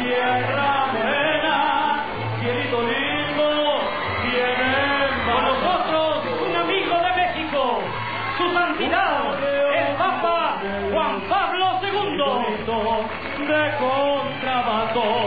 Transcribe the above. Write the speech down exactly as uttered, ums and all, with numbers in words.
Tierra morena, cielito lindo, tiene con nosotros un amigo de México, su santidad, el Papa Juan Pablo segundo, de contrabando.